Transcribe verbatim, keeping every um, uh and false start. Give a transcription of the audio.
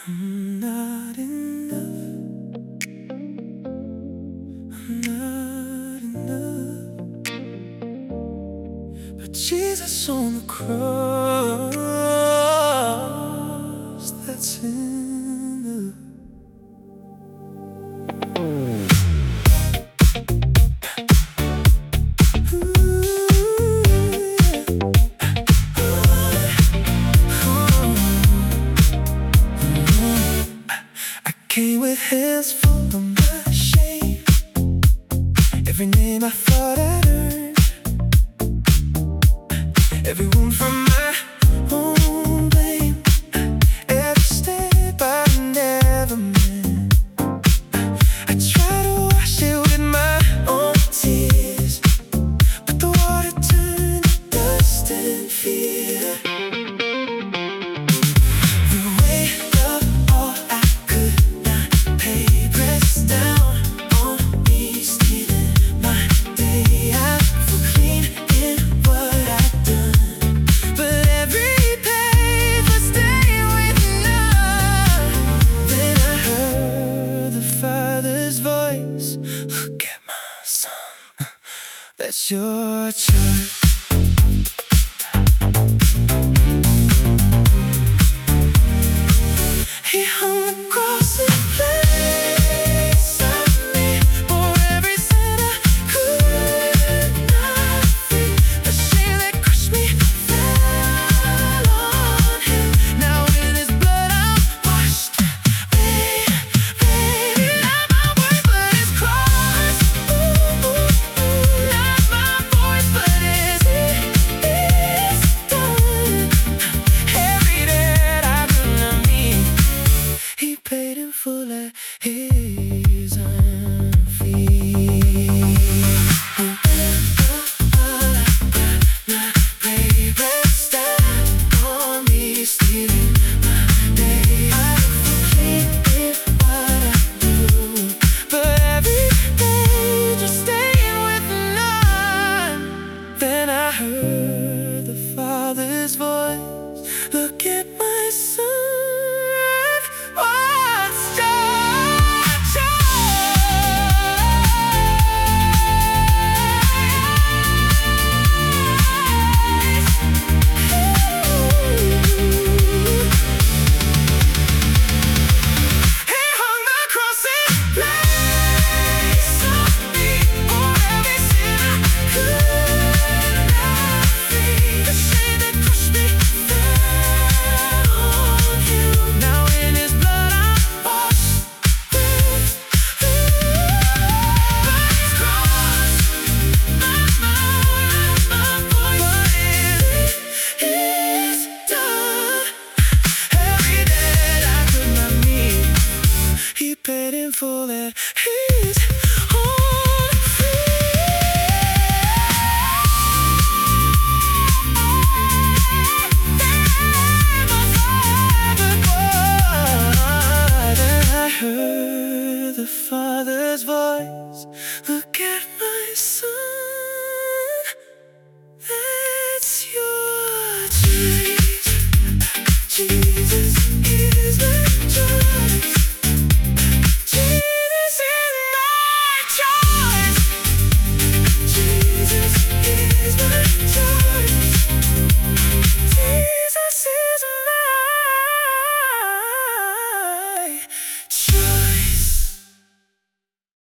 I'm not enough. I'm not enough. But Jesus on the cross, that's enough. Came with hands full of my shame, every name I thought I'd earned, every wound from my own blame, every step I never meant. I tried to wash it with my own tears, but the water turned to dust and fear. Look at my son, that's your child. He hung the cross in place of me, for every sin I could not free. The shame that crushed me fell on him. Now in his blood I'm washed. Baby, baby, not my words but his cross. Ooh, ooh, ooh, not my voice but his. It is done. Every debt I could not meet, He paid in full at his own feet. My grave rests on me, stealing my day. I'm clean in what I do, but every day just staying with none. Then I heard the Father's voice, look at my son. What's your choice? He hung the cross in place of me, for every sin I could not free. The shame that crushed me fell on him. Now in his blood I'm washed. By his cross, not my word, not my voice, but it is done. Every debt I could not meet, He paid in full at his own feet. Then I heard the Father's voice, look at my son, that's your choice.